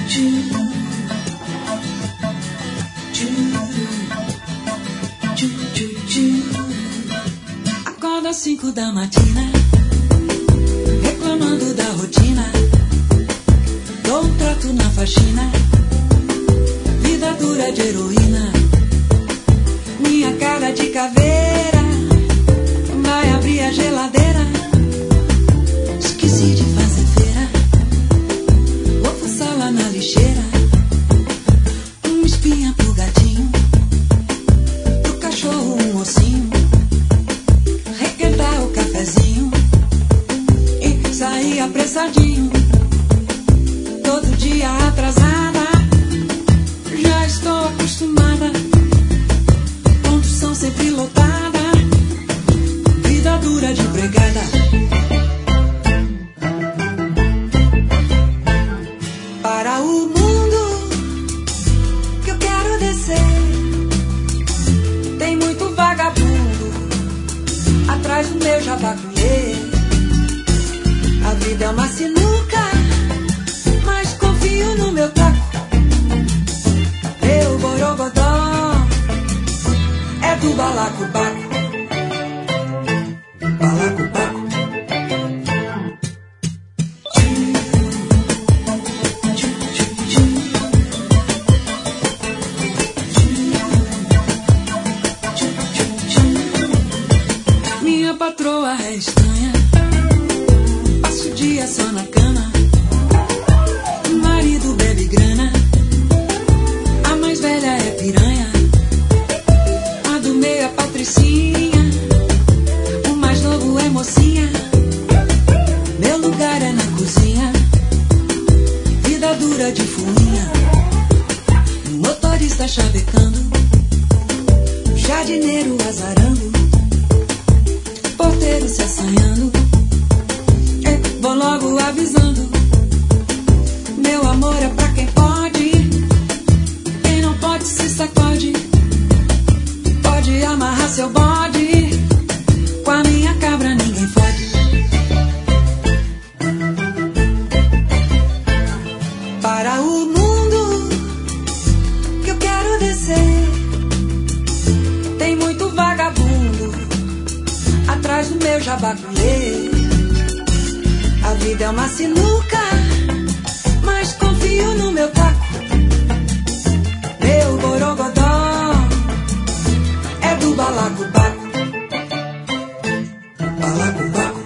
Acordo às 5 da matina, reclamando da rotina. Dou um trato na faxina, vida dura de heroína. Minha cara de caveira vai abrir a geladeira. Esqueci de fazer feira, vou fuçar lá na lixeira. Um espinha pro gatinho, pro cachorro um ossinho. Requentar o cafezinho e sair apressadinho. Todo dia atrasada, já estou acostumada. Condução sempre lotada, vida dura de empregada. Para o mundo que eu quero descer, tem muito vagabundo atrás do meu jabaculê. A vida é uma sinuca, mas confio no meu taco. Meu borogodó é do balacobaco. Balacobaco. Minha patroa é estranha, passo o dia só na cama. O marido bebe grana, a mais velha é piranha. A do meio é patricinha, o mais novo é mocinha. Meu lugar é na cozinha, vida dura de fuinha. O motorista chavecando, o jardineiro azarando, porteiro se assanhando. Vou logo avisando, meu amor é pra quem pode. Quem não pode se sacode. Pode amarrar seu bode, com a minha cabra ninguém fode. Para o mundo que eu quero descer, tem muito vagabundo atrás do meu jabaculê. A vida é uma sinuca, mas confio no meu taco. Meu borogodó é do balacobaco. Balacobaco.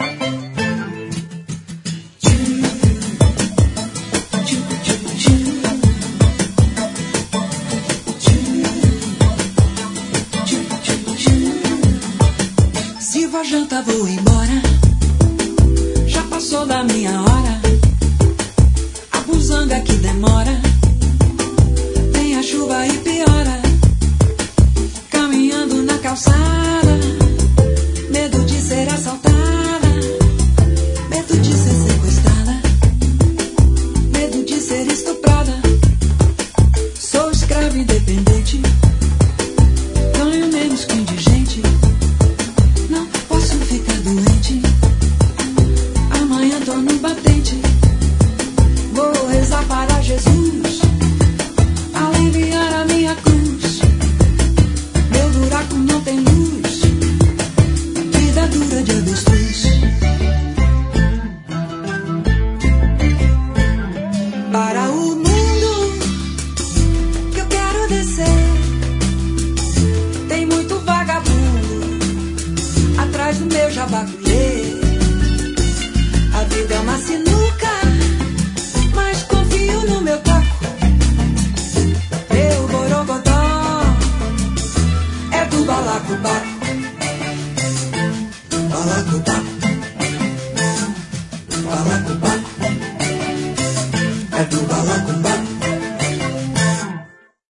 Sirvo a janta, vou embora. Já passou da minha hora. A buzanga que demora, vem a chuva e piora. Caminhando na calçada, medo de ser assaltada, medo de ser sequestrada, medo de ser estuprada. Sou escravo independente, ganho menos que indigente. Não posso ficar doente, amanhã tô no batente. Vou rezar para Jesus aliviar a minha cruz. Meu buraco não tem luz, vida dura de avestruz. Para o mundo que eu quero descer, tem muito vagabundo atrás do meu jabaculê. A vida é uma sinuca, mas confio no meu taco. Meu borogodó é do balacobaco. Balacobaco.